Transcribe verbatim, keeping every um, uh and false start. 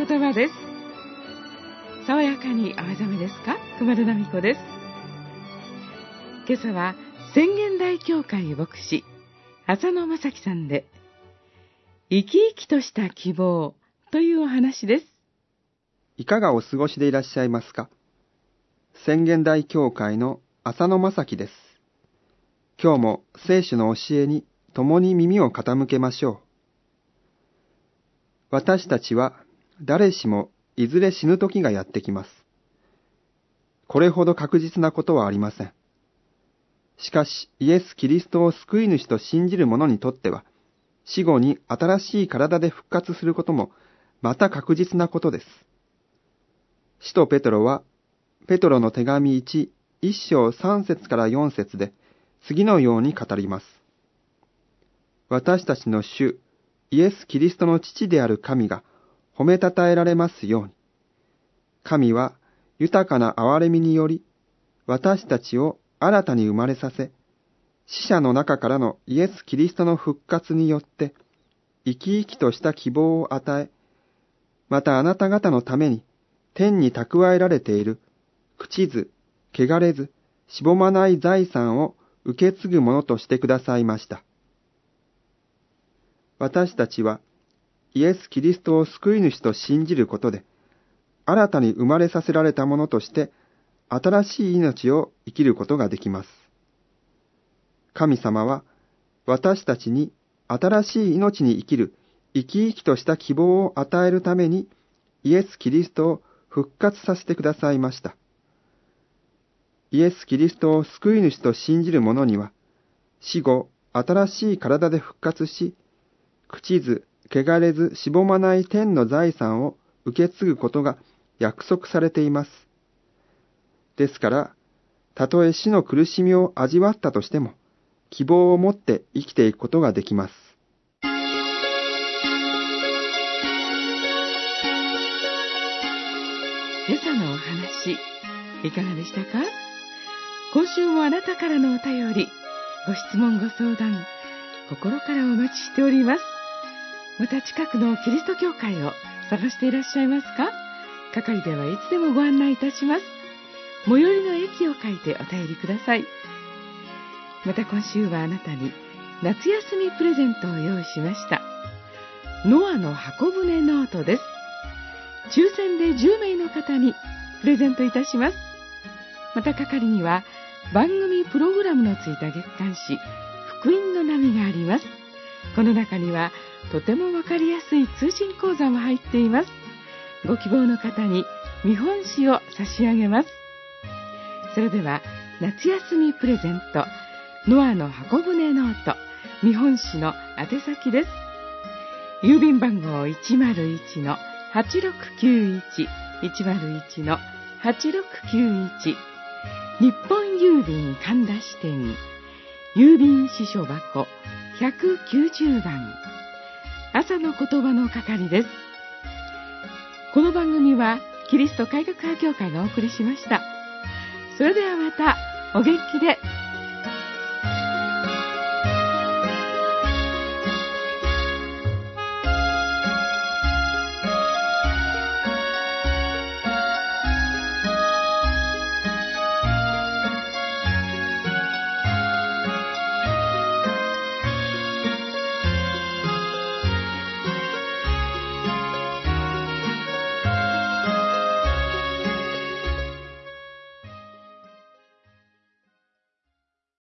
言葉です。爽やかにお目覚めですか？熊田奈美子です。今朝は宣言台教会牧師浅野正樹さんで、生き生きとした希望というお話です。 いかがお過ごしでいらっしゃいますか？宣言台教会の浅野正樹です。今日も聖書の教えに共に耳を傾けましょう。私たちは誰しもいずれ死ぬ時がやってきます。これほど確実なことはありません。しかし、イエス・キリストを救い主と信じる者にとっては、死後に新しい体で復活することもまた確実なことです。使徒ペトロは、ペトロの手紙いち、いっ章さん節からよん節で、次のように語ります。私たちの主、イエス・キリストの父である神が褒めたたえられますように。神は豊かな憐れみにより、私たちを新たに生まれさせ、死者の中からのイエス・キリストの復活によって、生き生きとした希望を与え、またあなた方のために天に蓄えられている、朽ちず、汚れず、しぼまない財産を受け継ぐものとしてくださいました。私たちは、イエス・キリストを救い主と信じることで、新たに生まれさせられたものとして、新しい命を生きることができます。神様は、私たちに新しい命に生きる、生き生きとした希望を与えるために、イエス・キリストを復活させてくださいました。イエス・キリストを救い主と信じる者には、死後、新しい体で復活し、朽ちず、汚れず、しぼまない天の財産を受け継ぐことが約束されています。ですから、たとえ死の苦しみを味わったとしても、希望を持って生きていくことができます。 今朝のお話、いかがでしたか？今週もあなたからのお便り、ご質問ご相談、心からお待ちしております。また近くのキリスト教会を探していらっしゃいますか？係ではいつでもご案内いたします。最寄りの駅を書いてお便りください。また今週はあなたに夏休みプレゼントを用意しました。ノアの箱舟ノートです。抽選でじゅうめいの方にプレゼントいたします。また係には番組プログラムのついた月刊誌福音の波があります。この中にはとてもわかりやすい通信講座も入っています。ご希望の方に見本紙を差し上げます。それでは夏休みプレゼントノアの箱舟ノート見本紙の宛先です。郵便番号 いちまるいちのはちろくきゅういち いちまるいちのはちろくきゅういち日本郵便神田支店郵便支所箱ひゃくきゅうじゅうばん朝の言葉の係です。この番組はキリスト改革派教会がお送りしました。それではまたお元気で